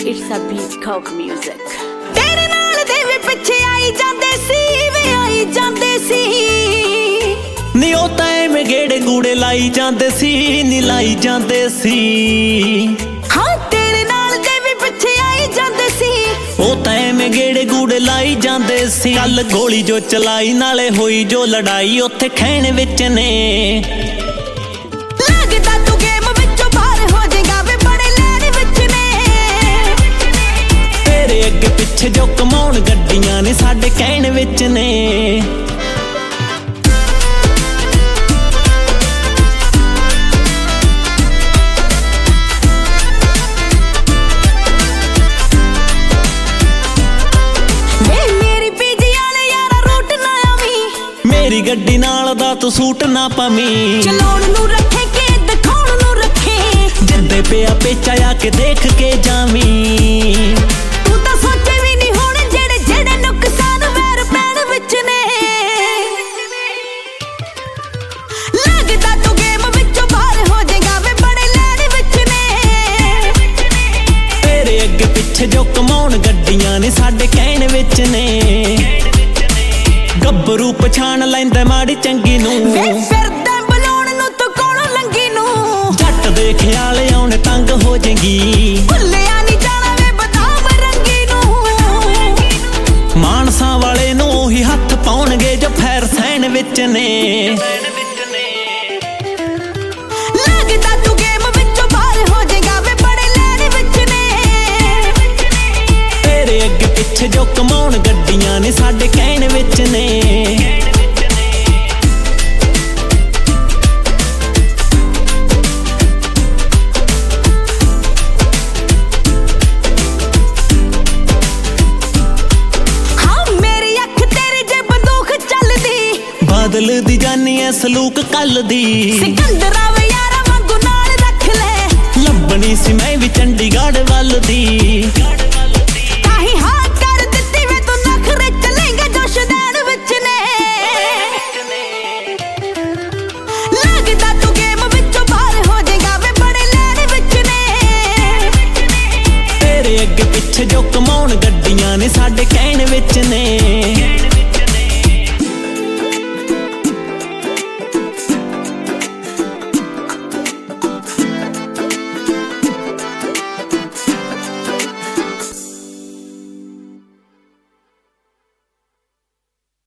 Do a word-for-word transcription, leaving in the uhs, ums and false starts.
It's a beat called music. तेरे नाल दे वे पिछे आई जांदे सी वे आई जांदे सी नी ओ ताए में गेड़े गूड़े लाई जांदे सी नी लाई जांदे सी हाँ तेरे नाल दे वे पिछे आई जांदे सी ओ ताए में गेड़े गूड़े लाई जांदे सी कल गोली जो चलाई नाले होई जो लड़ाई उत्थे खैण विच ने लगदा तू गेम विचों बाहर हो जाएगा वे बड़े लैण विच ने तेरे अगे पिछे जो कमाउण गड्डियां ने साडे कहण विच ने मेरी गड्डी नाल दा तू सूट ना पमी चलाउण नू रखे के दिखाउण नू रखे जिंदे पिया पेचा आके देख के जावी तू तां सोचे भी नहीं होण जेड़े जेड़े नुकसान वैर पैण विच ने लगदा तू गेम विचों बाहर हो जाएगा वे बड़े लैण विच ने तेरे अगे पिछे जो कमाउण गड्डियां ने साडे कहण विच ने गब्बरू पछाण लैंदा माड़ी चंगी नू वे फिरदा बुलाउण नू तू कोलों लंगी नू जट दे ख्याल आउण तंग हो जाएगी भुल्लिया नहीं जाना वे बदाम रंगी नू मानसा वाले नू ही हथ पाउणगे जो फैर सैण विच ने लगदा तू गेम विचों बाहर हो जाएगा वे बड़े लैण विच ने तेरे अगे पिछे जो कमाउण गड्डियां ने साडे कहण विच ने बदल दी जानी है सलूक कल दी सिकंदरा वे यारा वांगू नाल रख ले लभनी सी मैं भी चंडीगढ़ वल दी।